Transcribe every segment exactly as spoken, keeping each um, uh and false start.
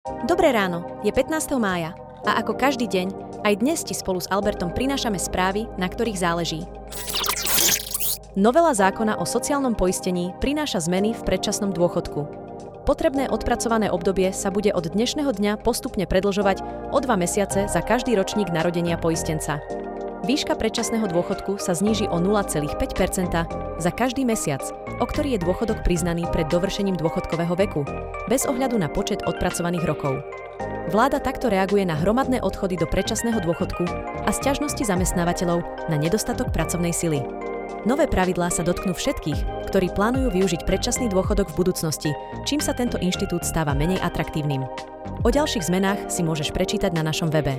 Dobré ráno, je pätnásteho mája a ako každý deň, aj dnes ti spolu s Albertom prinášame správy, na ktorých záleží. Novela zákona o sociálnom poistení prináša zmeny v predčasnom dôchodku. Potrebné odpracované obdobie sa bude od dnešného dňa postupne predĺžovať o dva mesiace za každý ročník narodenia poistenca. Výška predčasného dôchodku sa zníži o nula celá päť percenta za každý mesiac, o ktorý je dôchodok priznaný pred dovršením dôchodkového veku, bez ohľadu na počet odpracovaných rokov. Vláda takto reaguje na hromadné odchody do predčasného dôchodku a sťažnosti zamestnávateľov na nedostatok pracovnej sily. Nové pravidlá sa dotknú všetkých, ktorí plánujú využiť predčasný dôchodok v budúcnosti, čím sa tento inštitút stáva menej atraktívnym. O ďalších zmenách si môžeš prečítať na našom webe.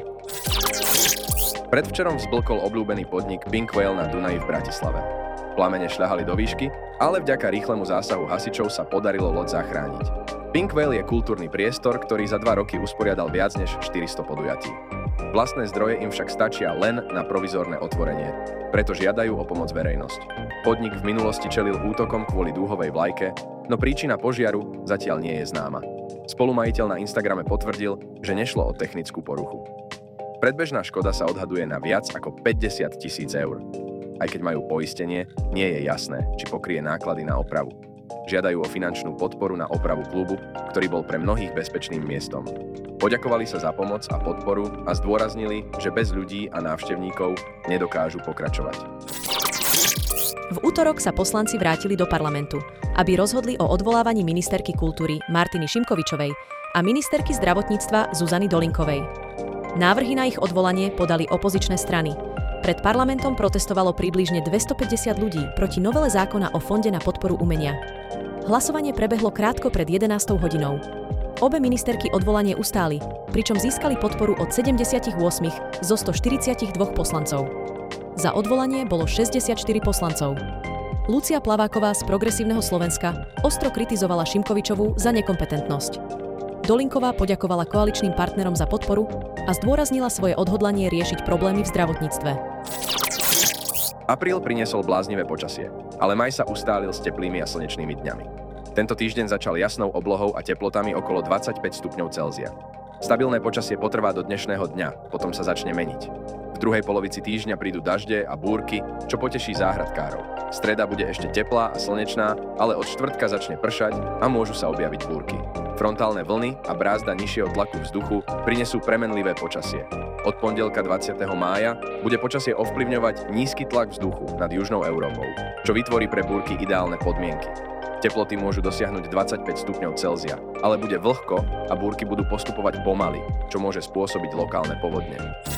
Predvčerom vzblkol obľúbený podnik Pink Whale na Dunaji v Bratislave. Plamene šľahali do výšky, ale vďaka rýchlemu zásahu hasičov sa podarilo loď zachrániť. Pink Whale je kultúrny priestor, ktorý za dva roky usporiadal viac než štyristo podujatí. Vlastné zdroje im však stačia len na provizórne otvorenie, preto žiadajú o pomoc verejnosť. Podnik v minulosti čelil útokom kvôli dúhovej vlajke, no príčina požiaru zatiaľ nie je známa. Spolumajiteľ na Instagrame potvrdil, že nešlo o technickú poruchu. Predbežná škoda sa odhaduje na viac ako päťdesiat tisíc eur. Aj keď majú poistenie, nie je jasné, či pokrie náklady na opravu. Žiadajú o finančnú podporu na opravu klubu, ktorý bol pre mnohých bezpečným miestom. Poďakovali sa za pomoc a podporu a zdôraznili, že bez ľudí a návštevníkov nedokážu pokračovať. V útorok sa poslanci vrátili do parlamentu, aby rozhodli o odvolávaní ministerky kultúry Martiny Šimkovičovej a ministerky zdravotníctva Zuzany Dolinkovej. Návrhy na ich odvolanie podali opozičné strany. Pred parlamentom protestovalo približne dvestopäťdesiat ľudí proti novele zákona o Fonde na podporu umenia. Hlasovanie prebehlo krátko pred jedenástou hodinou. Obe ministerky odvolanie ustáli, pričom získali podporu od sedemdesiatosem zo stoštyridsaťdva poslancov. Za odvolanie bolo šesťdesiatštyri poslancov. Lucia Plaváková z Progresívneho Slovenska ostro kritizovala Šimkovičovú za nekompetentnosť. Dolinková poďakovala koaličným partnerom za podporu a zdôraznila svoje odhodlanie riešiť problémy v zdravotníctve. Apríl priniesol bláznivé počasie, ale maj sa ustálil s teplými a slnečnými dňami. Tento týždeň začal jasnou oblohou a teplotami okolo dvadsaťpäť stupňov Celzia. Stabilné počasie potrvá do dnešného dňa, potom sa začne meniť. V druhej polovici týždňa prídu dažde a búrky, čo poteší záhradkárov. Streda bude ešte teplá a slnečná, ale od štvrtka začne pršať a môžu sa objaviť búrky. Frontálne vlny a brázda nižšieho tlaku vzduchu prinesú premenlivé počasie. Od pondelka dvadsiateho mája bude počasie ovplyvňovať nízky tlak vzduchu nad južnou Európou, čo vytvorí pre búrky ideálne podmienky. Teploty môžu dosiahnuť dvadsaťpäť stupňov Celzia, ale bude vlhko a búrky budú postupovať pomaly, čo môže spôsobiť lokálne povodne.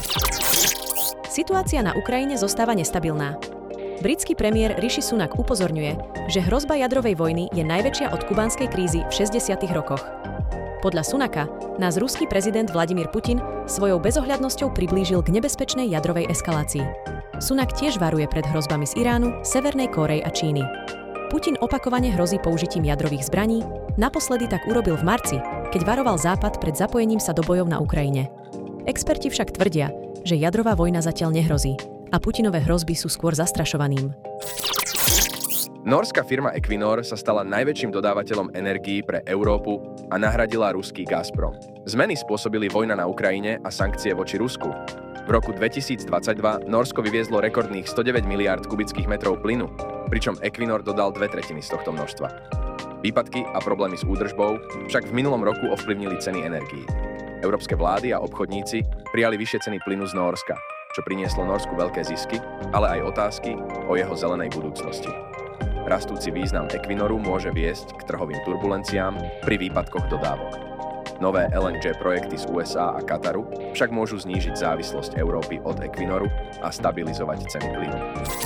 Situácia na Ukrajine zostáva nestabilná. Britský premiér Rishi Sunak upozorňuje, že hrozba jadrovej vojny je najväčšia od kubánskej krízy v šesťdesiatych rokoch. Podľa Sunaka nás ruský prezident Vladimír Putin svojou bezohľadnosťou priblížil k nebezpečnej jadrovej eskalácii. Sunak tiež varuje pred hrozbami z Iránu, Severnej Kórey a Číny. Putin opakovane hrozí použitím jadrových zbraní, naposledy tak urobil v marci, keď varoval Západ pred zapojením sa do bojov na Ukrajine. Experti však tvrdia, že jadrová vojna zatiaľ nehrozí a Putinové hrozby sú skôr zastrašovaním. Nórská firma Equinor sa stala najväčším dodávateľom energií pre Európu a nahradila ruský Gazprom. Zmeny spôsobili vojna na Ukrajine a sankcie voči Rusku. V roku dvetisícdvadsaťdva Nórsko vyviezlo rekordných stodeväť miliárd kubických metrov plynu, pričom Equinor dodal dve tretiny z tohto množstva. Výpadky a problémy s údržbou však v minulom roku ovplyvnili ceny energií. Európske vlády a obchodníci prijali vyššie ceny plynu z Nórska, čo prinieslo Nórsku veľké zisky, ale aj otázky o jeho zelenej budúcnosti. Rastúci význam Equinoru môže viesť k trhovým turbulenciám pri výpadkoch dodávok. Nové el en gé projekty z ú es á a Kataru však môžu znížiť závislosť Európy od Equinoru a stabilizovať ceny plynu.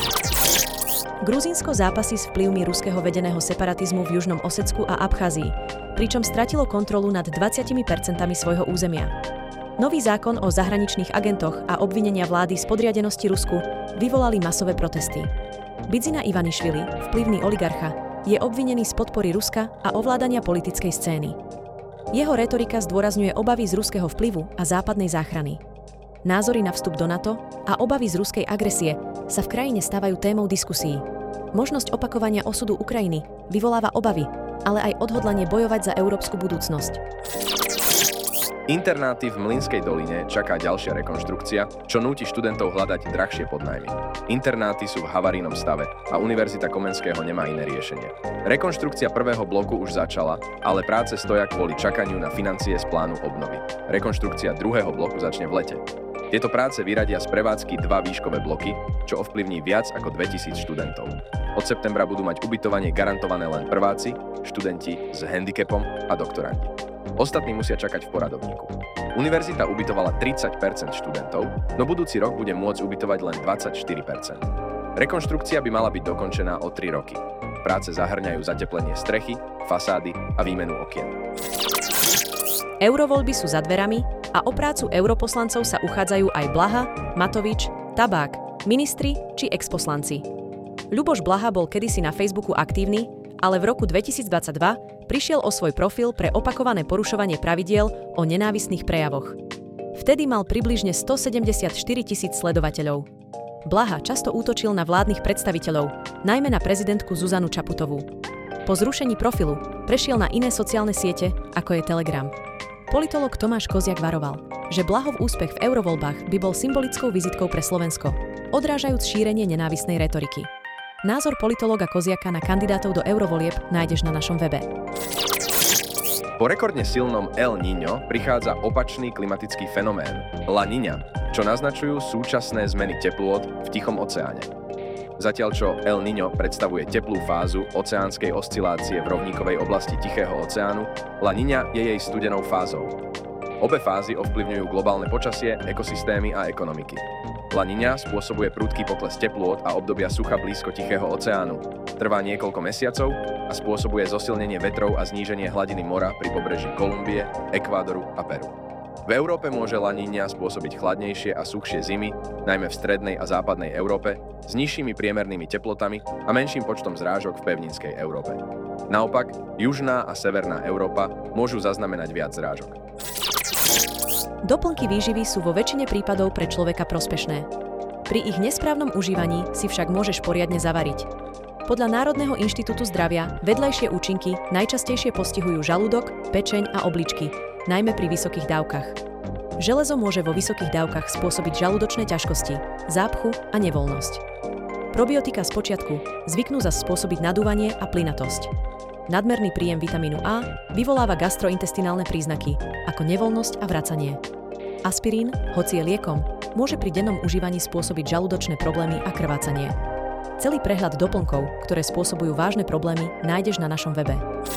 Gruzínsko zápasí s vplyvmi ruského vedeného separatizmu v Južnom Osetsku a Abcházii, pričom stratilo kontrolu nad dvadsiatimi percentami svojho územia. Nový zákon o zahraničných agentoch a obvinenia vlády z podriadenosti Rusku vyvolali masové protesty. Bidzina Ivanišvili, vplyvný oligarcha, je obvinený z podpory Ruska a ovládania politickej scény. Jeho retorika zdôrazňuje obavy z ruského vplyvu a západnej záchrany. Názory na vstup do NATO a obavy z ruskej agresie sa v krajine stávajú témou diskusí. Možnosť opakovania osudu Ukrajiny vyvoláva obavy, ale aj odhodlanie bojovať za európsku budúcnosť. Internáty v Mlynskej doline čaká ďalšia rekonštrukcia, čo núti študentov hľadať drahšie podnájmy. Internáty sú v havarijnom stave a Univerzita Komenského nemá iné riešenie. Rekonštrukcia prvého bloku už začala, ale práce stoja kvôli čakaniu na financie z plánu obnovy. Rekonštrukcia druhého bloku začne v lete. Tieto práce vyradia z prevádzky dva výškové bloky, čo ovplyvní viac ako dvetisíc študentov. Od septembra budú mať ubytovanie garantované len prváci, študenti s handicapom a doktorandi. Ostatní musia čakať v poradovníku. Univerzita ubytovala tridsať percent študentov, no budúci rok bude môcť ubytovať len dvadsaťštyri percent. Rekonštrukcia by mala byť dokončená o tri roky. Práce zahŕňajú zateplenie strechy, fasády a výmenu okien. Eurovoľby sú za dverami a o prácu europoslancov sa uchádzajú aj Blaha, Matovič, Tabák, ministri či exposlanci. Ľuboš Blaha bol kedysi na Facebooku aktívny, ale v roku dvetisícdvadsaťdva prišiel o svoj profil pre opakované porušovanie pravidiel o nenávistných prejavoch. Vtedy mal približne stosedemdesiatštyri tisíc sledovateľov. Blaha často útočil na vládnych predstaviteľov, najmä na prezidentku Zuzanu Čaputovú. Po zrušení profilu prešiel na iné sociálne siete, ako je Telegram. Politolog Tomáš Koziak varoval, že Blahov úspech v eurovoľbách by bol symbolickou vizitkou pre Slovensko, odrážajúc šírenie nenávistnej retoriky. Názor politológa Koziaka na kandidátov do eurovolieb nájdeš na našom webe. Po rekordne silnom El Niño prichádza opačný klimatický fenomén La Niña, čo naznačujú súčasné zmeny teplôt v Tichom oceáne. Zatiaľ čo El Niño predstavuje teplú fázu oceánskej oscilácie v rovníkovej oblasti Tichého oceánu, La Niña je jej studenou fázou. Obe fázy ovplyvňujú globálne počasie, ekosystémy a ekonomiky. La Niña spôsobuje prudký pokles teplôt a obdobia sucha blízko Tichého oceánu. Trvá niekoľko mesiacov a spôsobuje zosilnenie vetrov a zníženie hladiny mora pri pobreží Kolumbie, Ekvádoru a Peru. V Európe môže La Niña spôsobiť chladnejšie a suchšie zimy, najmä v strednej a západnej Európe, s nižšími priemernými teplotami a menším počtom zrážok v pevninskej Európe. Naopak, južná a severná Európa môžu zaznamenať viac zrážok. Doplnky výživy sú vo väčšine prípadov pre človeka prospešné. Pri ich nesprávnom užívaní si však môžeš poriadne zavariť. Podľa Národného inštitútu zdravia vedľajšie účinky najčastejšie postihujú žalúdok, pečeň a obličky, najmä pri vysokých dávkach. Železo môže vo vysokých dávkach spôsobiť žalúdočné ťažkosti, zápchu a nevoľnosť. Probiotika spočiatku zvyknú zas spôsobiť nadúvanie a plynatosť. Nadmerný príjem vitamínu A vyvoláva gastrointestinálne príznaky, ako nevoľnosť a vracanie. Aspirín, hoci je liekom, môže pri dennom užívaní spôsobiť žalúdočné problémy a krvácanie. Celý prehľad doplnkov, ktoré spôsobujú vážne problémy, nájdeš na našom webe.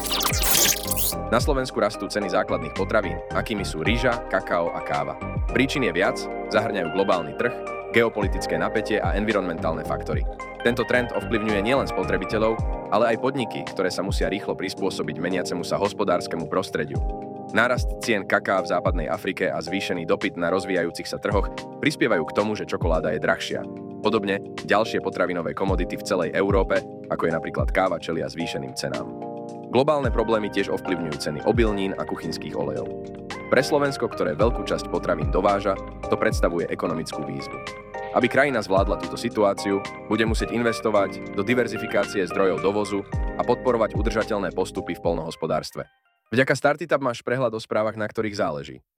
Na Slovensku rastú ceny základných potravín, akými sú ryža, kakao a káva. Príčin je viac, zahŕňajú globálny trh, geopolitické napätie a environmentálne faktory. Tento trend ovplyvňuje nielen spotrebiteľov, ale aj podniky, ktoré sa musia rýchlo prispôsobiť meniacemu sa hospodárskemu prostrediu. Nárast cien kaká v západnej Afrike a zvýšený dopyt na rozvíjajúcich sa trhoch prispievajú k tomu, že čokoláda je drahšia. Podobne, ďalšie potravinové komodity v celej Európe, ako je napríklad káva, čelia zvýšeným cenám. Globálne problémy tiež ovplyvňujú ceny obilnín a kuchynských olejov. Pre Slovensko, ktoré veľkú časť potravín dováža, to predstavuje ekonomickú výzvu. Aby krajina zvládla túto situáciu, bude musieť investovať do diverzifikácie zdrojov dovozu a podporovať udržateľné postupy v poľnohospodárstve. Vďaka Startup máš prehľad o správach, na ktorých záleží.